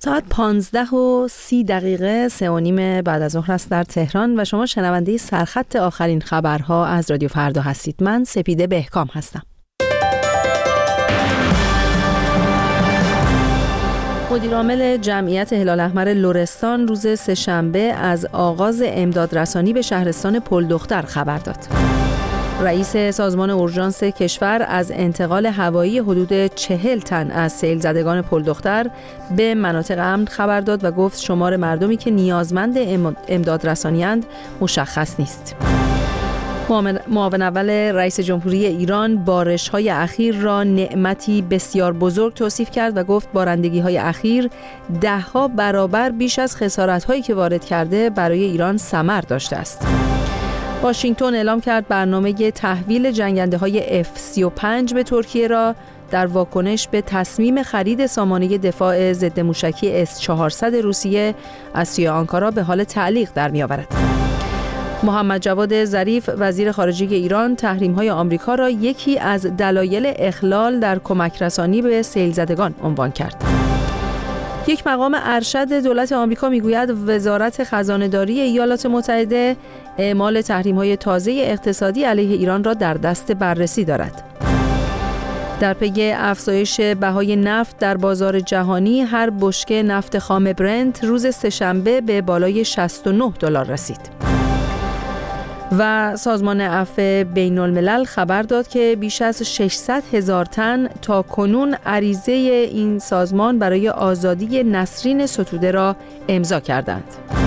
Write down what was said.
ساعت 15:30 3:30 بعد از ظهر است در تهران و شما شنونده سرخط آخرین خبرها از رادیو فردا هستید. من سپیده بهکام هستم. مدیرعامل جمعیت هلال احمر لرستان روز سه‌شنبه از آغاز امدادرسانی به شهرستان پلدختر خبر داد. رئیس سازمان اورژانس کشور از انتقال هوایی حدود 40 تن از سیل زدگان پلدختر به مناطق امن خبر داد و گفت شمار مردمی که نیازمند امدادرسانی‌اند مشخص نیست. معاون اول رئیس جمهوری ایران بارش‌های اخیر را نعمتی بسیار بزرگ توصیف کرد و گفت بارندگی‌های اخیر 10 برابر بیش از خسارت‌هایی که وارد کرده برای ایران ثمر داشته است. واشنگتن اعلام کرد برنامه تحویل جنگنده‌های F-35 به ترکیه را در واکنش به تصمیم خرید سامانه دفاع ضد موشکی S-400 روسیه از سوی آنکارا به حال تعلیق در می‌آورد. محمد جواد ظریف وزیر خارجه ایران تحریم‌های آمریکا را یکی از دلایل اخلال در کمک رسانی به سیل زدگان عنوان کرد. یک مقام ارشد دولت آمریکا میگوید وزارت خزانه‌داری ایالات متحده اعمال تحریم‌های تازه اقتصادی علیه ایران را در دست بررسی دارد. در پی افزایش بهای نفت در بازار جهانی هر بشکه نفت خام برنت روز سه‌شنبه به بالای $69 رسید. و سازمان عفو بین الملل خبر داد که بیش از 600,000 تن تا کنون عریضه این سازمان برای آزادی نسرین ستوده را امضا کردند.